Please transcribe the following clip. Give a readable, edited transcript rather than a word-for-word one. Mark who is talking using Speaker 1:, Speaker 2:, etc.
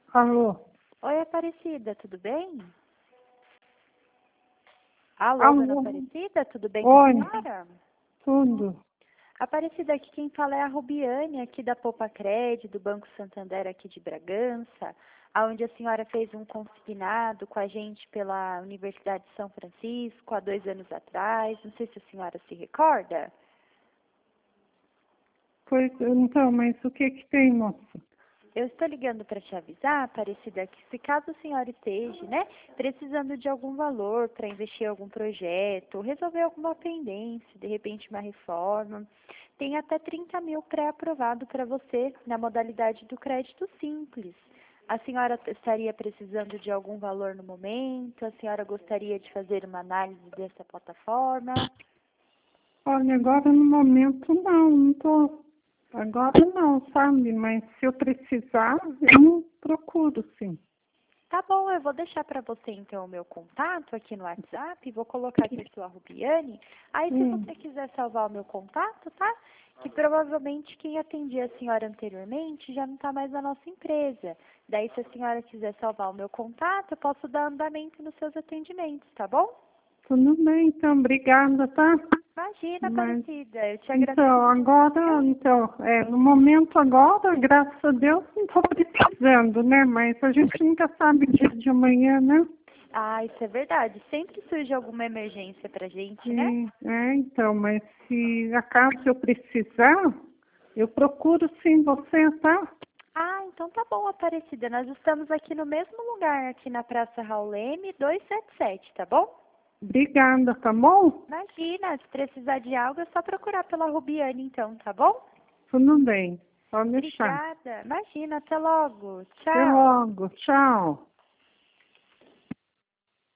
Speaker 1: Alô?
Speaker 2: Oi, Aparecida, tudo bem? Alô, dona
Speaker 1: Alô?
Speaker 2: Aparecida, tudo bem com a
Speaker 1: Oi,
Speaker 2: senhora?
Speaker 1: tudo.
Speaker 2: Aparecida, aqui quem fala é a Rubiane, aqui da Poupa-Cred, do Banco Santander aqui de Bragança, onde a senhora fez um consignado com a gente pela Universidade de São Francisco há 2 anos atrás. Não sei se a senhora se recorda.
Speaker 1: Pois, então, mas o que que tem, moça?
Speaker 2: Eu estou ligando para te avisar, Aparecida, que se caso a senhora esteja, né, precisando de algum valor para investir em algum projeto, resolver alguma pendência, de repente uma reforma, tem até 30 mil pré-aprovado para você na modalidade do crédito simples. A senhora estaria precisando de algum valor no momento? A senhora gostaria de fazer uma análise dessa plataforma?
Speaker 1: Olha, agora no momento não tô. Agora não, sabe? Mas se eu precisar, eu procuro, sim.
Speaker 2: Tá bom, eu vou deixar para você então o meu contato aqui no WhatsApp, vou colocar aqui sua Rubiane. Aí se
Speaker 1: Hum,
Speaker 2: você quiser salvar o meu contato, tá? Que provavelmente quem atendia a senhora anteriormente já não está mais na nossa empresa. Daí se a senhora quiser salvar o meu contato, eu posso dar andamento nos seus atendimentos, tá bom?
Speaker 1: tudo bem, então, obrigada, tá?
Speaker 2: Imagina,
Speaker 1: Mas,
Speaker 2: Aparecida, eu te agradeço
Speaker 1: então,
Speaker 2: pela
Speaker 1: agora,
Speaker 2: atenção.
Speaker 1: então, no momento agora, graças a Deus, não estou precisando, né? Mas a gente nunca sabe o dia de amanhã, né?
Speaker 2: Ah, isso é verdade. Sempre surge alguma emergência pra gente, né?
Speaker 1: Então, mas se acaso eu precisar, eu procuro sim você, tá?
Speaker 2: Ah, então tá bom, Aparecida. Nós estamos aqui no mesmo lugar, aqui na Praça Raul Leme, 277, tá bom?
Speaker 1: Obrigada, tá bom?
Speaker 2: Imagina, se precisar de algo é só procurar pela Rubiane, então, tá bom?
Speaker 1: Tudo bem, pode deixar.
Speaker 2: Obrigada. Imagina, até logo.
Speaker 1: Até
Speaker 2: Tchau.
Speaker 1: logo, tchau.